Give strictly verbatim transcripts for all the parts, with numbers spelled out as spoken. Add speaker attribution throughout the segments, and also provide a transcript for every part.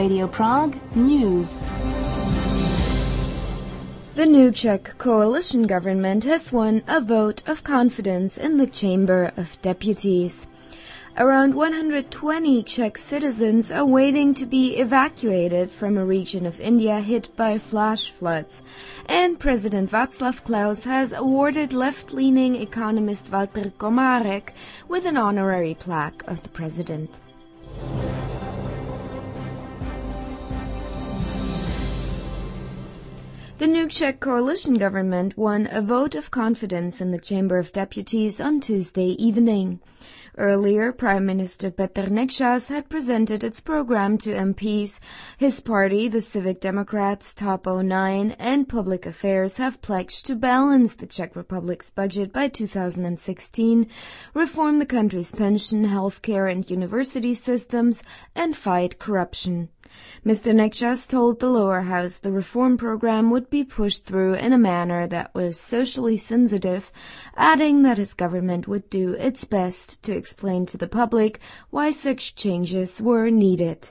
Speaker 1: Radio Prague News.
Speaker 2: The new Czech coalition government has won a vote of confidence in the Chamber of Deputies. Around one hundred twenty Czech citizens are waiting to be evacuated from a region of India hit by flash floods, and President Václav Klaus has awarded left-leaning economist Walter Komárek with an honorary plaque of the president. The new Czech coalition government won a vote of confidence in the Chamber of Deputies on Tuesday evening. Earlier, Prime Minister Petr Nečas had presented its program to M Ps. His party, the Civic Democrats, Top oh nine, and Public Affairs have pledged to balance the Czech Republic's budget by two thousand sixteen, reform the country's pension, healthcare, and university systems, and fight corruption. Mister Nečas told the lower house the reform program would be pushed through in a manner that was socially sensitive, adding that his government would do its best to explain to the public why such changes were needed.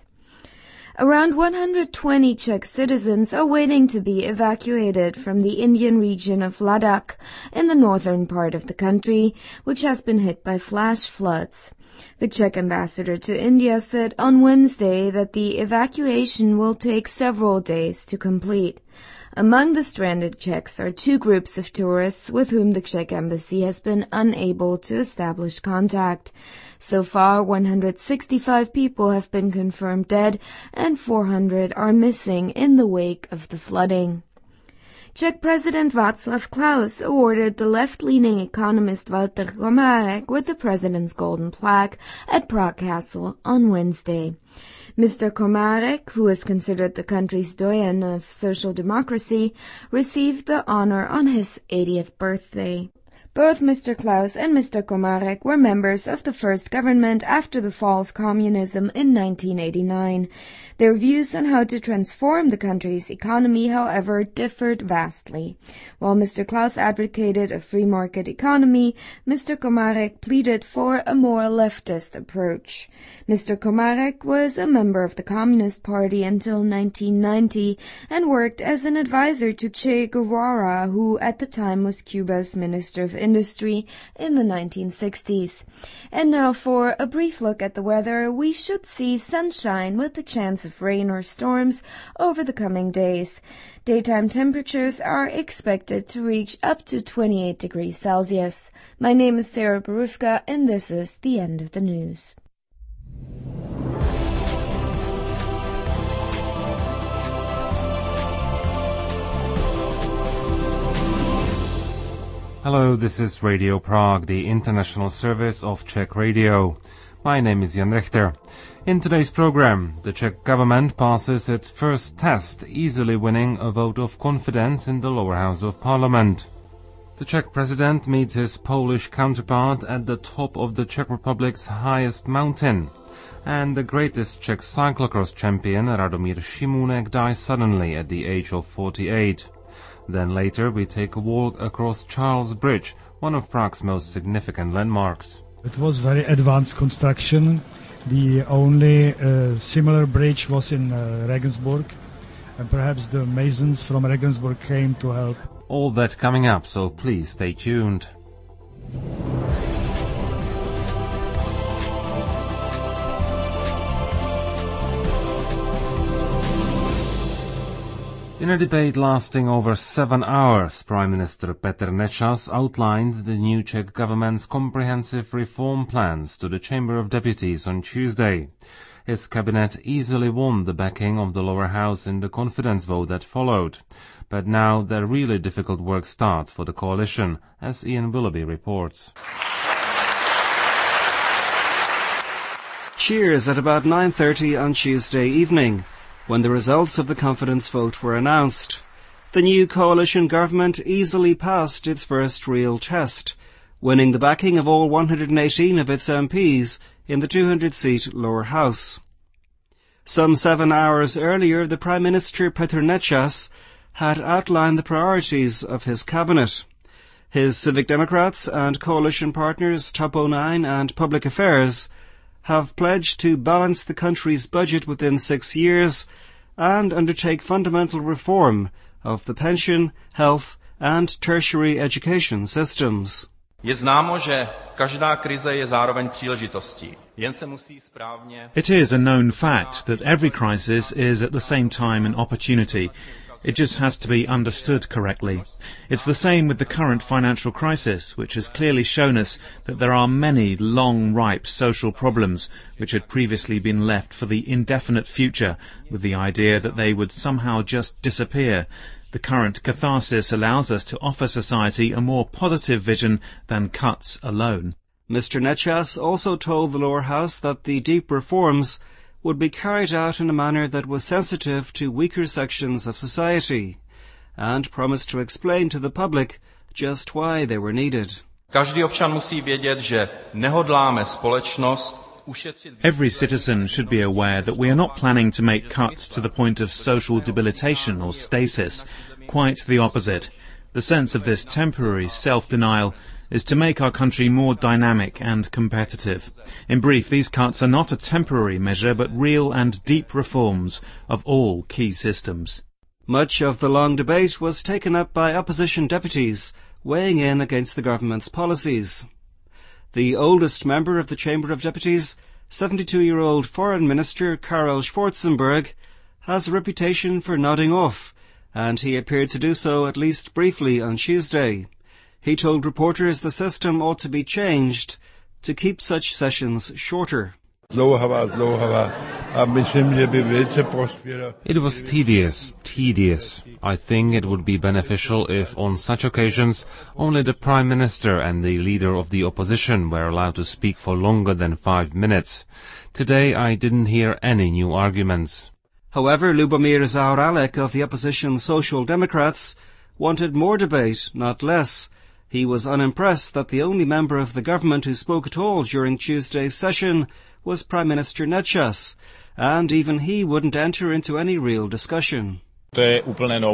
Speaker 2: Around one hundred twenty Czech citizens are waiting to be evacuated from the Indian region of Ladakh in the northern part of the country, which has been hit by flash floods. The Czech ambassador to India said on Wednesday that the evacuation will take several days to complete. Among the stranded Czechs are two groups of tourists with whom the Czech embassy has been unable to establish contact. So far, one hundred sixty-five people have been confirmed dead and four hundred are missing in the wake of the flooding. Czech President Václav Klaus awarded the left-leaning economist Walter Komárek with the President's Golden Plaque at Prague Castle on Wednesday. Mister Komárek, who is considered the country's doyen of social democracy, received the honor on his eightieth birthday. Both Mister Klaus and Mister Komárek were members of the first government after the fall of communism in nineteen eighty-nine. Their views on how to transform the country's economy, however, differed vastly. While Mister Klaus advocated a free market economy, Mister Komárek pleaded for a more leftist approach. Mister Komárek was a member of the Communist Party until nineteen ninety and worked as an advisor to Che Guevara, who at the time was Cuba's Minister of Industry in the nineteen sixties. And now for a brief look at the weather. We should see sunshine with a chance of rain or storms over the coming days. Daytime temperatures are expected to reach up to twenty-eight degrees Celsius. My name is Sarah Borufka, and this is the end of the news.
Speaker 3: Hello, this is Radio Prague, the international service of Czech Radio. My name is Jan Richter. In today's program, the Czech government passes its first test, easily winning a vote of confidence in the lower house of parliament. The Czech president meets his Polish counterpart at the top of the Czech Republic's highest mountain. And the greatest Czech cyclocross champion, Radomír Šimůnek, dies suddenly at the age of forty-eight. Then later we take a walk across Charles Bridge, one of Prague's most significant landmarks.
Speaker 4: It was very advanced construction. The only uh, similar bridge was in uh, Regensburg, and perhaps the masons from Regensburg came to help.
Speaker 3: All that coming up, so please stay tuned. In a debate lasting over seven hours, Prime Minister Petr Nečas outlined the new Czech government's comprehensive reform plans to the Chamber of Deputies on Tuesday. His cabinet easily won the backing of the lower house in the confidence vote that followed. But now the really difficult work starts for the coalition, as Ian Willoughby reports.
Speaker 5: Cheers at about nine thirty on Tuesday evening, when the results of the confidence vote were announced. The new coalition government easily passed its first real test, winning the backing of all one hundred eighteen of its M Ps in the two hundred seat lower house. Some seven hours earlier, the Prime Minister Petr Nečas had outlined the priorities of his cabinet. His Civic Democrats and coalition partners Top oh nine and Public Affairs have pledged to balance the country's budget within six years and undertake fundamental reform of the pension, health and tertiary education systems.
Speaker 6: Je známo, že každá krize je zároveň příležitostí. Jen se musí správně.
Speaker 7: It is a known fact that every crisis is at the same time an opportunity. It just has to be understood correctly. It's the same with the current financial crisis, which has clearly shown us that there are many long, ripe social problems which had previously been left for the indefinite future with the idea that they would somehow just disappear. The current catharsis allows us to offer society a more positive vision than cuts alone.
Speaker 5: Mister Nečas also told the lower house that the deep reforms would be carried out in a manner that was sensitive to weaker sections of society, and promised to explain to the public just why they were needed.
Speaker 6: Každý občan musí vědět, že nehodláme společnost.
Speaker 7: Every citizen should be aware that we are not planning to make cuts to the point of social debilitation or stasis. Quite the opposite. The sense of this temporary self-denial is to make our country more dynamic and competitive. In brief, these cuts are not a temporary measure, but real and deep reforms of all key systems.
Speaker 5: Much of the long debate was taken up by opposition deputies, weighing in against the government's policies. The oldest member of the Chamber of Deputies, seventy-two-year-old Foreign Minister Karel Schwarzenberg, has a reputation for nodding off, and he appeared to do so at least briefly on Tuesday. He told reporters the system ought to be changed to keep such sessions shorter.
Speaker 3: It was tedious, tedious. I think it would be beneficial if, on such occasions, only the Prime Minister and the leader of the opposition were allowed to speak for longer than five minutes. Today I didn't hear any new arguments.
Speaker 5: However, Lubomir Zaoralek of the opposition Social Democrats wanted more debate, not less. He was unimpressed that the only member of the government who spoke at all during Tuesday's session was Prime Minister Nečas, and even he wouldn't enter into any real discussion.
Speaker 8: This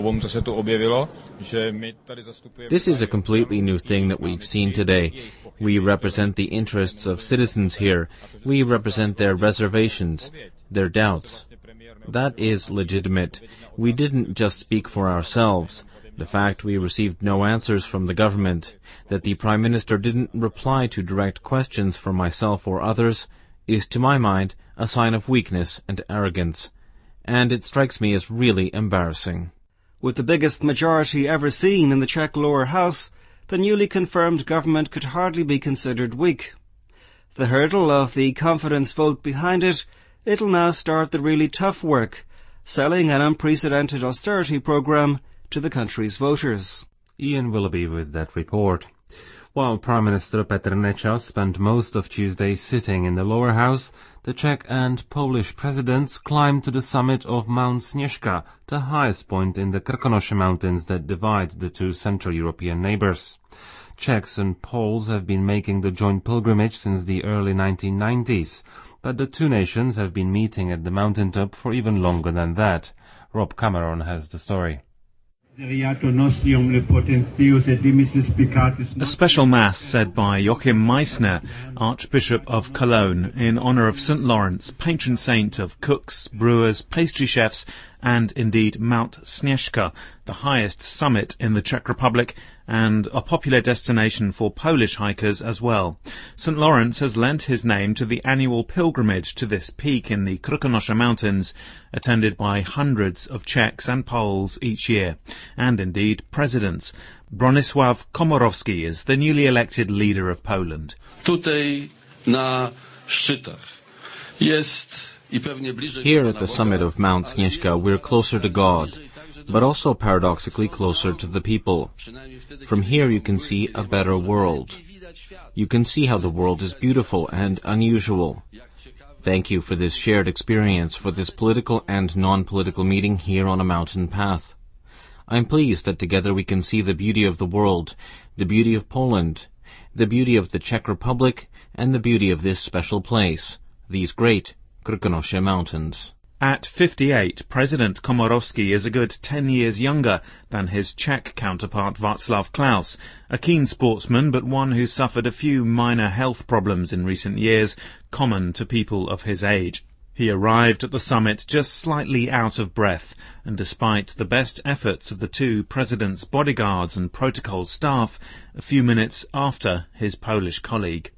Speaker 8: is a completely new thing that we've seen today. We represent the interests of citizens here. We represent their reservations, their doubts. That is legitimate. We didn't just speak for ourselves. The fact we received no answers from the government, that the Prime Minister didn't reply to direct questions from myself or others, is to my mind a sign of weakness and arrogance. And it strikes me as really embarrassing.
Speaker 5: With the biggest majority ever seen in the Czech lower house, the newly confirmed government could hardly be considered weak. The hurdle of the confidence vote behind it, it'll now start the really tough work, selling an unprecedented austerity programme to the country's voters.
Speaker 3: Ian Willoughby with that report. While Prime Minister Petr Nečas spent most of Tuesday sitting in the lower house, the Czech and Polish presidents climbed to the summit of Mount Sněžka, the highest point in the Krkonoše mountains that divide the two Central European neighbors. Czechs and Poles have been making the joint pilgrimage since the early nineteen nineties, but the two nations have been meeting at the mountaintop for even longer than that. Rob Cameron has the story.
Speaker 7: A special Mass said by Joachim Meissner, Archbishop of Cologne, in honour of Saint Lawrence, patron saint of cooks, brewers, pastry chefs, and indeed Mount Sněžka, the highest summit in the Czech Republic and a popular destination for Polish hikers as well. Saint Lawrence has lent his name to the annual pilgrimage to this peak in the Krkonoše Mountains, attended by hundreds of Czechs and Poles each year, and indeed presidents. Bronisław Komorowski is the newly elected leader of Poland.
Speaker 9: Tutaj na szczytach jest i pewnie bliżej.
Speaker 8: Here at the summit of Mount Sněžka we're closer to God, but also paradoxically closer to the people. From here you can see a better world. You can see how the world is beautiful and unusual. Thank you for this shared experience, for this political and non-political meeting here on a mountain path. I am pleased that together we can see the beauty of the world, the beauty of Poland, the beauty of the Czech Republic, and the beauty of this special place, these great Krkonoše Mountains.
Speaker 7: At fifty-eight, President Komorowski is a good ten years younger than his Czech counterpart Václav Klaus, a keen sportsman but one who suffered a few minor health problems in recent years, common to people of his age. He arrived at the summit just slightly out of breath, and despite the best efforts of the two president's bodyguards and protocol staff, a few minutes after his Polish colleague.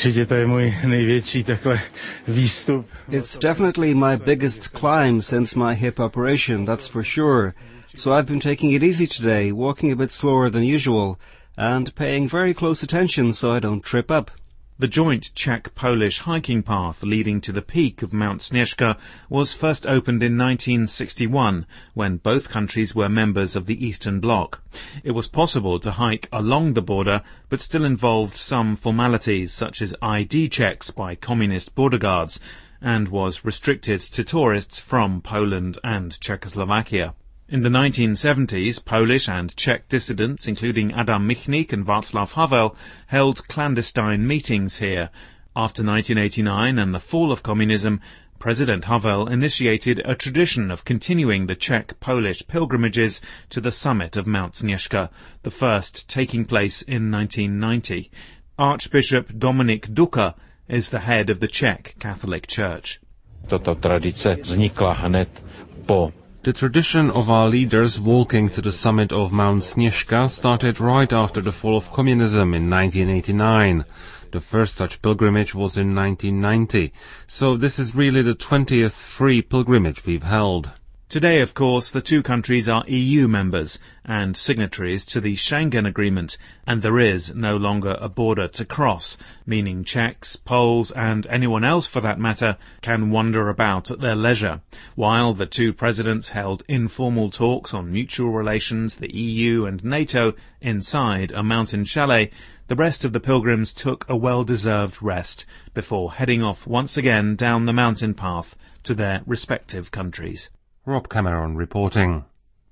Speaker 5: It's definitely my biggest climb since my hip operation, that's for sure. So I've been taking it easy today, walking a bit slower than usual, and paying very close attention so I don't trip up.
Speaker 7: The joint Czech-Polish hiking path leading to the peak of Mount Snieżka was first opened in nineteen sixty-one, when both countries were members of the Eastern Bloc. It was possible to hike along the border, but still involved some formalities such as I D checks by communist border guards, and was restricted to tourists from Poland and Czechoslovakia. In the nineteen seventies, Polish and Czech dissidents, including Adam Michnik and Václav Havel, held clandestine meetings here. After nineteen eighty-nine and the fall of communism, President Havel initiated a tradition of continuing the Czech-Polish pilgrimages to the summit of Mount Snieżka, the first taking place in nineteen ninety. Archbishop Dominik Duka is the head of the Czech Catholic Church.
Speaker 10: Tato tradice vznikla hned po
Speaker 3: The tradition of our leaders walking to the summit of Mount Snieżka started right after the fall of communism in nineteen eighty-nine. The first such pilgrimage was in nineteen ninety, so this is really the twentieth free pilgrimage we've held.
Speaker 7: Today, of course, the two countries are E U members and signatories to the Schengen Agreement, and there is no longer a border to cross, meaning Czechs, Poles, and anyone else for that matter can wander about at their leisure. While the two presidents held informal talks on mutual relations, the E U and NATO, inside a mountain chalet, the rest of the pilgrims took a well-deserved rest before heading off once again down the mountain path to their respective countries.
Speaker 3: Rob Cameron reporting.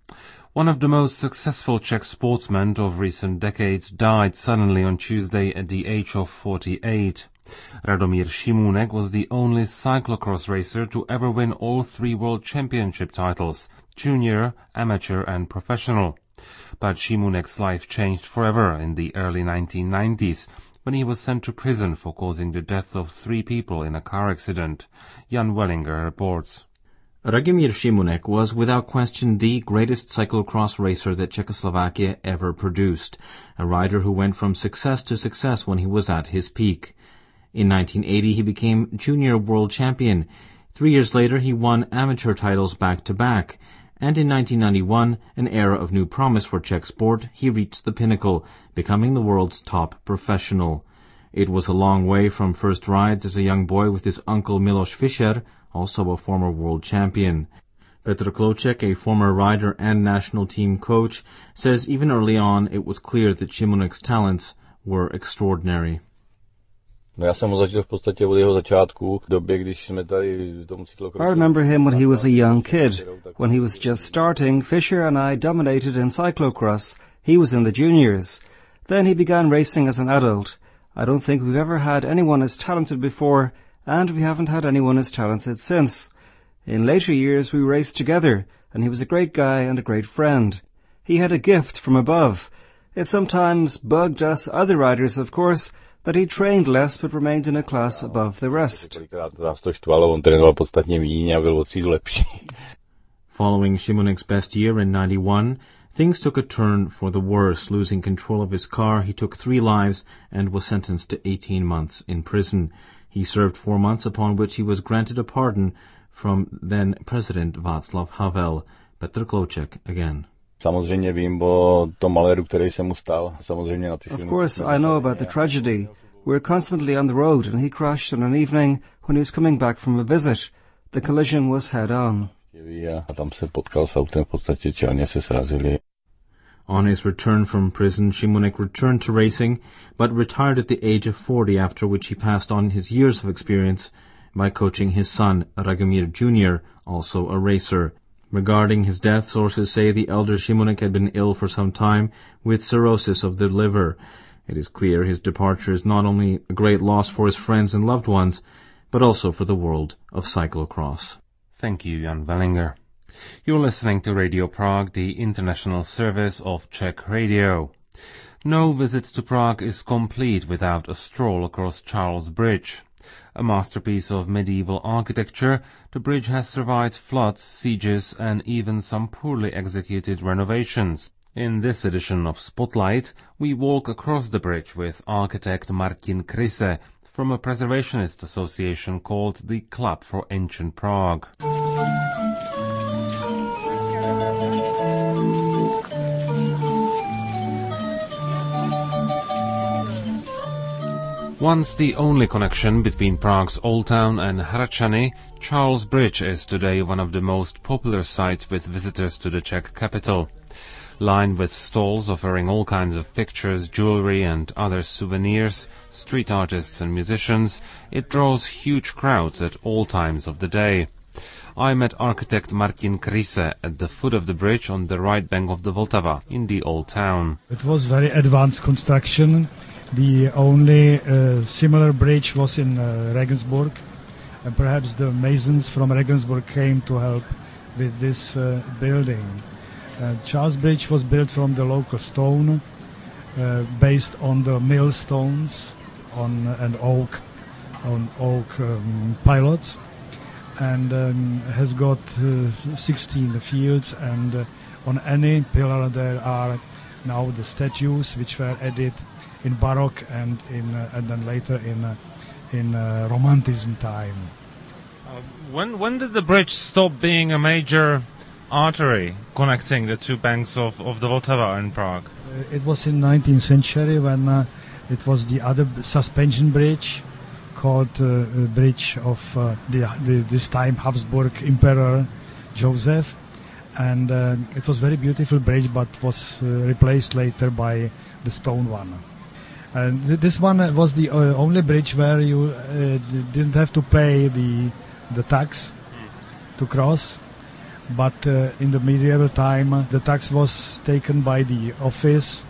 Speaker 3: One of the most successful Czech sportsmen of recent decades died suddenly on Tuesday at the age of forty-eight. Radomír Šimůnek was the only cyclocross racer to ever win all three world championship titles, junior, amateur and professional. But Šimůnek's life changed forever in the early nineteen nineties, when he was sent to prison for causing the deaths of three people in a car accident. Jan Wellinger reports.
Speaker 8: Radomír Šimůnek was without question the greatest cyclocross racer that Czechoslovakia ever produced, a rider who went from success to success when he was at his peak. In nineteen eighty he became junior world champion. Three years later he won amateur titles back-to-back, and in nineteen ninety-one, an era of new promise for Czech sport, he reached the pinnacle, becoming the world's top professional. It was a long way from first rides as a young boy with his uncle Miloš Fischer, also a former world champion. Petr Klouček, a former rider and national team coach, says even early on it was clear that Šimůnek's talents were extraordinary.
Speaker 5: I remember him when he was a young kid. When he was just starting, Fischer and I dominated in cyclocross. He was in the juniors. Then he began racing as an adult. I don't think we've ever had anyone as talented before, and we haven't had anyone as talented since. In later years we raced together, and he was a great guy and a great friend. He had a gift from above. It sometimes bugged us other riders, of course, that he trained less but remained in a class above the rest.
Speaker 8: Following Šimůnek's best year in ninety-one, things took a turn for the worse. Losing control of his car, he took three lives and was sentenced to eighteen months in prison. He served four months, upon which he was granted a pardon from then-President Václav Havel. Petr Klouček again.
Speaker 5: Of course, I know about the tragedy. We're constantly on the road, and he crashed on an evening when he was coming back from a visit. The collision was head-on.
Speaker 8: On his return from prison, Šimůnek returned to racing, but retired at the age of forty, after which he passed on his years of experience by coaching his son, Radomír Junior, also a racer. Regarding his death, sources say the elder Šimůnek had been ill for some time with cirrhosis of the liver. It is clear his departure is not only a great loss for his friends and loved ones, but also for the world of cyclocross.
Speaker 3: Thank you, Jan Wellinger. You're listening to Radio Prague, the international service of Czech Radio. No visit to Prague is complete without a stroll across Charles Bridge. A masterpiece of medieval architecture, the bridge has survived floods, sieges, and even some poorly executed renovations. In this edition of Spotlight, we walk across the bridge with architect Martin Kryse from a preservationist association called the Club for Ancient Prague. Once the only connection between Prague's Old Town and Hradčany, Charles Bridge is today one of the most popular sites with visitors to the Czech capital. Lined with stalls offering all kinds of pictures, jewelry and other souvenirs, street artists and musicians, it draws huge crowds at all times of the day. I met architect Martin Kryse at the foot of the bridge on the right bank of the Vltava in the Old Town.
Speaker 4: It was very advanced construction. The only uh, similar bridge was in uh, Regensburg, and perhaps the masons from Regensburg came to help with this uh, building. Uh, Charles Bridge was built from the local stone, uh, based on the millstones on an oak, on oak um, pilots, and um, has got uh, sixteen fields. And uh, on any pillar there are now the statues which were added in Baroque and in uh, and then later in uh, in uh, Romanticism time.
Speaker 3: Uh, when when did the bridge stop being a major artery connecting the two banks of, of the Vltava in Prague?
Speaker 4: Uh, it was in nineteenth century when uh, it was the other b- suspension bridge called uh, bridge of uh, the, the this time Habsburg Emperor Joseph, and uh, it was very beautiful bridge, but was uh, replaced later by the stone one. And th- this one was the uh, only bridge where you uh, didn't have to pay the the tax mm. to cross. But uh, in the medieval time, uh, the tax was taken by the office,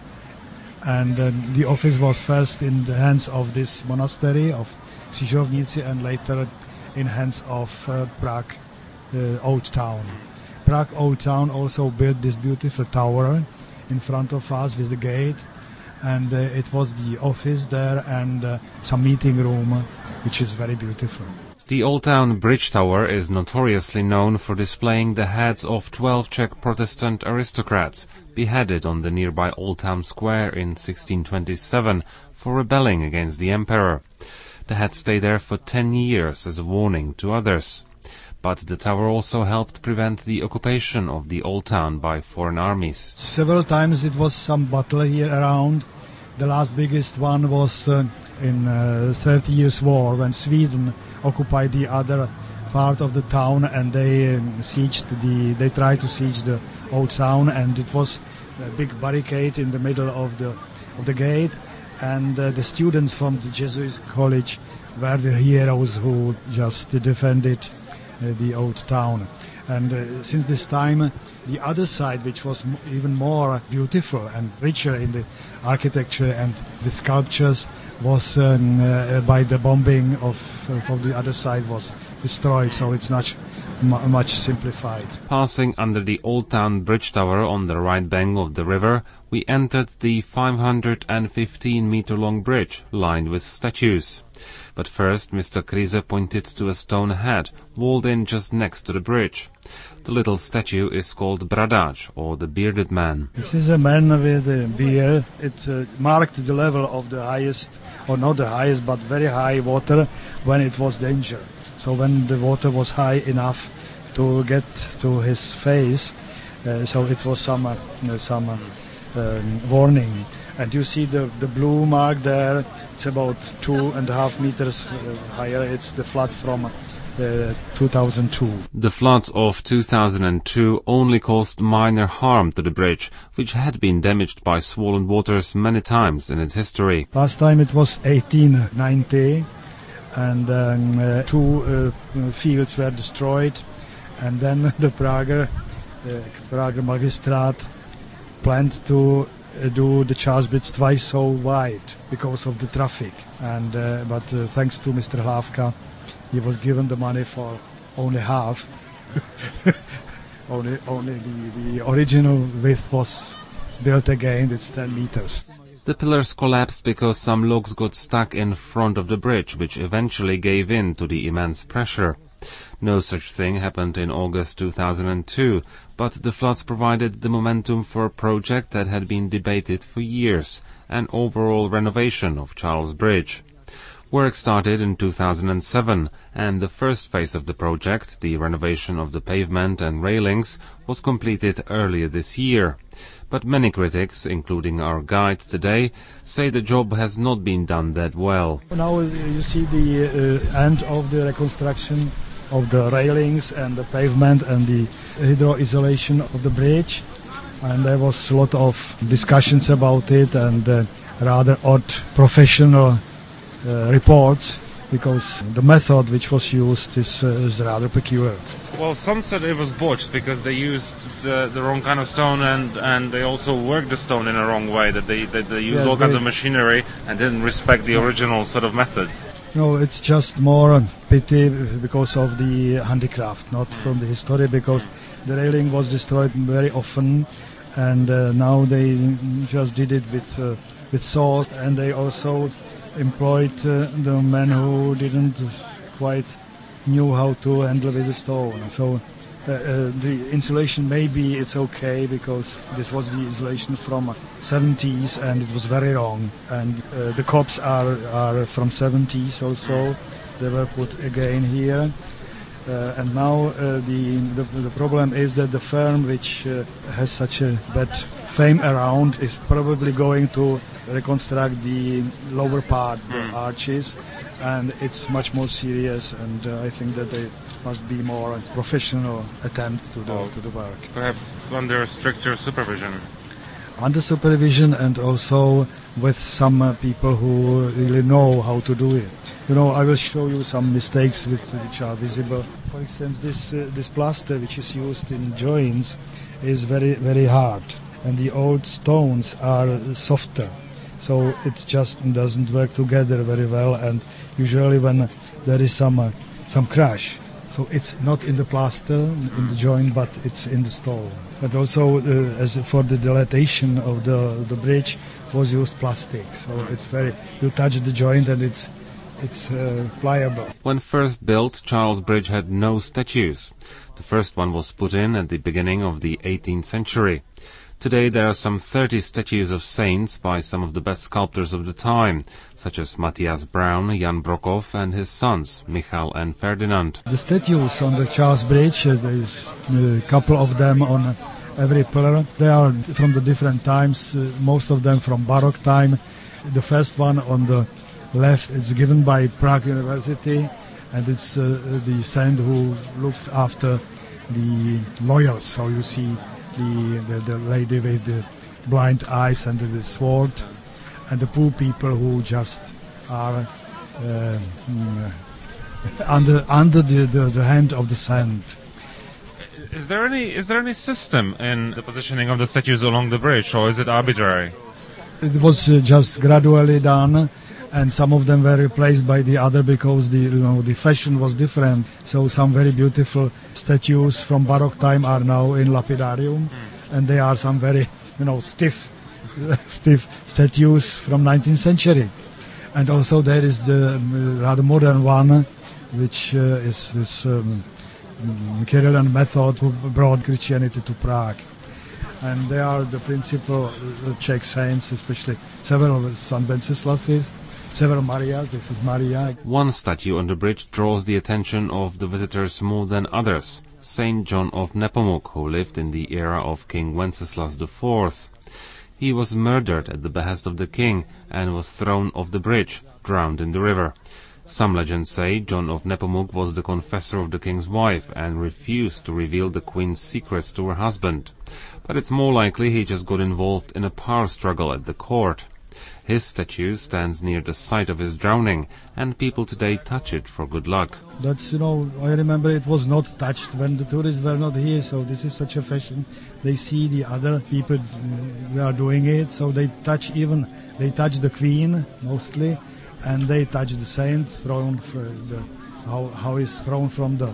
Speaker 4: and um, the office was first in the hands of this monastery of Křižovníci, and later in hands of uh, Prague uh, Old Town. Prague Old Town also built this beautiful tower in front of us with the gate, and uh, it was the office there and uh, some meeting room, uh, which is very beautiful.
Speaker 3: The Old Town Bridge Tower is notoriously known for displaying the heads of twelve Czech Protestant aristocrats beheaded on the nearby Old Town Square in sixteen twenty-seven for rebelling against the emperor. The heads stay there for ten years as a warning to others. But the tower also helped prevent the occupation of the Old Town by foreign armies.
Speaker 4: Several times it was some battle here around. The last biggest one was uh, in uh, Thirty Years' War, when Sweden occupied the other part of the town, and they um, sieged the. They tried to siege the Old Town, and it was a big barricade in the middle of the of the gate, and uh, the students from the Jesuit college were the heroes who just defended uh, the Old Town. And uh, since this time, the other side, which was m- even more beautiful and richer in the architecture and the sculptures, was um, uh, by the bombing of uh, from the other side was destroyed. So it's not m- much simplified.
Speaker 3: Passing under the Old Town Bridge Tower on the right bank of the river, we entered the five hundred fifteen meter long bridge lined with statues. But first, Mister Kryse pointed to a stone head walled in just next to the bridge. The little statue is called Bradač, or the bearded man.
Speaker 4: This is a man with a beard. It uh, marked the level of the highest, or not the highest, but very high water when it was danger. So when the water was high enough to get to his face, uh, so it was some uh, some uh, um, warning. And you see the, the blue mark there, it's about two and a half meters uh, higher. It's the flood from uh, two thousand two.
Speaker 3: The floods of two thousand two only caused minor harm to the bridge, which had been damaged by swollen waters many times in its history.
Speaker 4: Last time it was eighteen ninety, and um, uh, two uh, fields were destroyed, and then the Prager, uh, Prager Magistrat planned to Uh, do the Charles Bridge twice so wide because of the traffic, and uh, but uh, thanks to Mister Hlávka, he was given the money for only half, only only the, the original width was built again. It's ten meters.
Speaker 3: The pillars collapsed because some logs got stuck in front of the bridge, which eventually gave in to the immense pressure. No such thing happened in August two thousand two, but the floods provided the momentum for a project that had been debated for years, an overall renovation of Charles Bridge. Work started in two thousand seven, and the first phase of the project, the renovation of the pavement and railings, was completed earlier this year. But many critics, including our guide today, say the job has not been done that well.
Speaker 4: Now you see the uh, end of the reconstruction of the railings and the pavement and the hydro-isolation of the bridge. And there was a lot of discussions about it and uh, rather odd professional Uh, reports, because the method which was used is, uh, is rather peculiar.
Speaker 3: Well, some said it was botched because they used the, the wrong kind of stone, and, and they also worked the stone in a wrong way, that they, that they used
Speaker 4: yes,
Speaker 3: all kinds of machinery and didn't respect the original sort of methods.
Speaker 4: No, it's just more pity because of the handicraft, not from the history, because the railing was destroyed very often, and uh, now they just did it with, uh, with saws, and they also employed uh, the men who didn't quite knew how to handle with the stone. So uh, uh, the insulation, maybe it's okay because this was the insulation from seventies and it was very wrong. And uh, the cops are, are from seventies also. They were put again here. Uh, and now uh, the, the the problem is that the firm which uh, has such a bad fame around is probably going to reconstruct the lower part, the mm. arches, and it's much more serious, and uh, I think that they must be more a professional attempt to the, to the work.
Speaker 3: Perhaps under stricter supervision.
Speaker 4: Under supervision, and also with some uh, people who really know how to do it. You know, I will show you some mistakes which, which are visible. For instance, this uh, this plaster which is used in joints is very, very hard, and the old stones are softer. So it just doesn't work together very well, and usually when there is some uh, some crash, so it's not in the plaster, in the joint, but it's in the stone. But also, uh, as for the dilatation of the the bridge, was used plastic. So it's very, you touch the joint and it's it's uh, pliable.
Speaker 3: When first built, Charles Bridge had no statues. The first one was put in at the beginning of the eighteenth century. Today there are some thirty statues of saints by some of the best sculptors of the time, such as Matthias Braun, Jan Brockhoff and his sons, Michal and Ferdinand.
Speaker 4: The statues on the Charles Bridge, uh, there is a couple of them on every pillar. They are from the different times, uh, most of them from Baroque time. The first one on the left is given by Prague University, and it's uh, the saint who looked after the loyals. So you see The, the, the lady with the blind eyes and the sword, and the poor people who just are uh, under under the, the, the hand of the saint.
Speaker 3: Is there any is there any system in the positioning of the statues along the bridge, or is it arbitrary?
Speaker 4: It was uh, just gradually done, and some of them were replaced by the other because the you know the fashion was different. So some very beautiful statues from Baroque time are now in lapidarium, mm. and there are some very you know stiff, stiff statues from nineteenth century, and also there is the uh, rather modern one, which uh, is this um, Kirill method who brought Christianity to Prague. And they are the principal uh, Czech saints, especially several of Saint Wenceslases. Several Maria, this is Maria.
Speaker 3: One statue on the bridge draws the attention of the visitors more than others. Saint John of Nepomuk, who lived in the era of King Wenceslas the Fourth. He was murdered at the behest of the king and was thrown off the bridge, drowned in the river. Some legends say John of Nepomuk was the confessor of the king's wife and refused to reveal the queen's secrets to her husband. But it's more likely he just got involved in a power struggle at the court. His statue stands near the site of his drowning, and people today touch it for good luck.
Speaker 4: That's, you know, I remember it was not touched when the tourists were not here, so this is such a fashion. They see the other people, uh, they are doing it, so they touch even, they touch the queen, mostly, and they touch the saint, thrown for the, how, how is thrown from the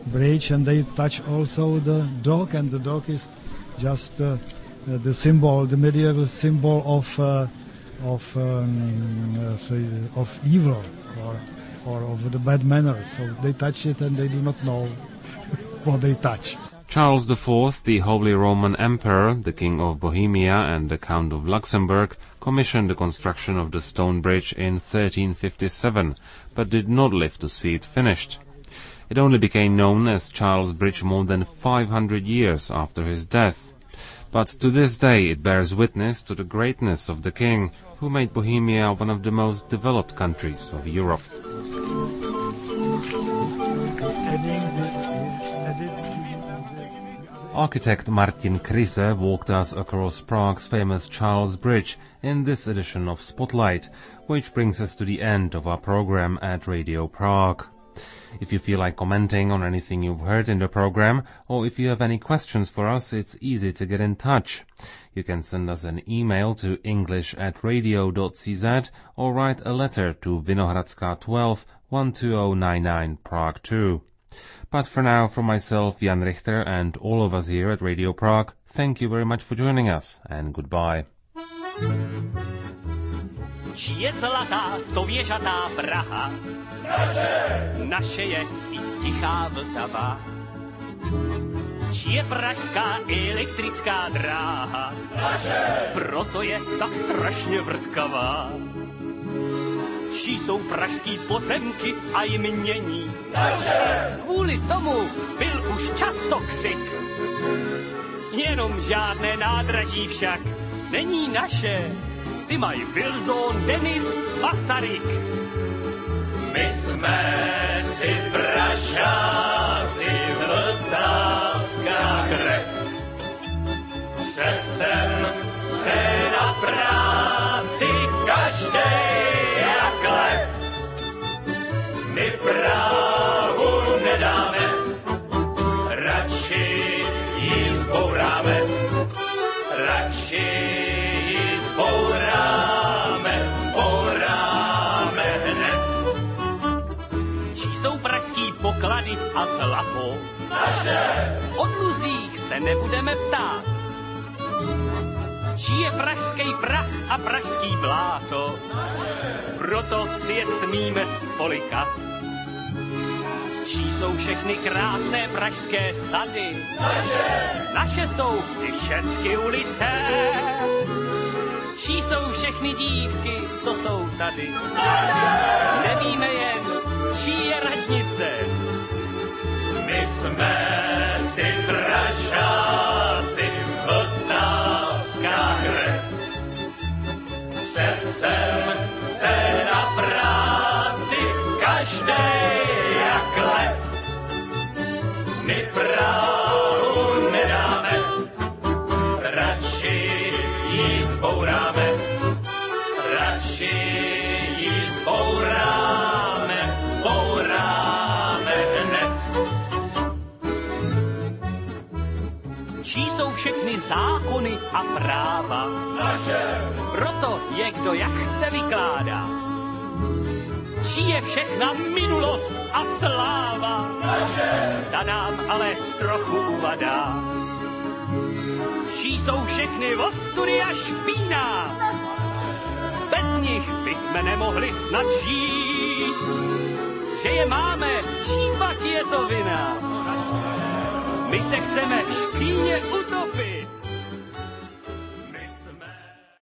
Speaker 4: bridge, and they touch also the dog, and the dog is just uh, the symbol, the medieval symbol of uh, of um, uh, say, of evil or or of the bad manners. So they touch it and they do not know what they touch.
Speaker 3: Charles the Fourth, the Holy Roman Emperor, the King of Bohemia and the Count of Luxembourg, commissioned the construction of the stone bridge in thirteen fifty-seven, but did not live to see it finished. It only became known as Charles Bridge more than five hundred years after his death. But to this day it bears witness to the greatness of the king, who made Bohemia one of the most developed countries of Europe. Architect Martin Kryse walked us across Prague's famous Charles Bridge in this edition of Spotlight, which brings us to the end of our program at Radio Prague. If you feel like commenting on anything you've heard in the program, or if you have any questions for us, it's easy to get in touch. You can send us an email to english at radio dot c z or write a letter to Vinohradska twelve, one two zero nine nine, Prague two. But for now, from myself, Jan Richter, and all of us here at Radio Prague, thank you very much for joining us, and goodbye.
Speaker 11: Či je zlatá stověžatá Praha? Naše! Naše je i tichá Vltava. Či je pražská elektrická dráha? Naše! Proto je tak strašně vrtkavá. Či jsou pražský pozemky a jmění? Naše! Kvůli tomu byl už často křik. Jenom žádné nádraží však není naše. Ty mají Wilson, Denis, Masaryk. My jsme ty Pražáci, vltavská krev. Přesem se na práci každej jak lev. My Prahu nedáme, radši ji zbouráme, radši ji zbouráme, zbouráme hned. Čí jsou pražský poklady a zlato? Naše! O dluzích se nebudeme ptát. Čí je pražský prach a pražský bláto? Naše! Proto si je smíme spolikat. Čí jsou všechny krásné pražské sady? Naše! Naše jsou i všecky ulice. Čí jsou všechny dívky, co jsou tady? Naše! Nevíme jen, čí je radnice. My jsme ty Pražáci, vltavská krev. Přesem se na práci každej jak lev. My Prahu nedáme, radši ji zbouráme, radši ji zbouráme, zbouráme hned. Čí jsou všechny zákony a práva? Naše! Proto je kdo jak chce vykládá. Čí je všechna minulost a sláva? Naše! Ta nám ale trochu uvadá. Čí jsou všechny ostudy a špína? Bez nich bysme nemohli snad žít. Že je máme, čí pak je to vina? My se chceme v špíně utopit.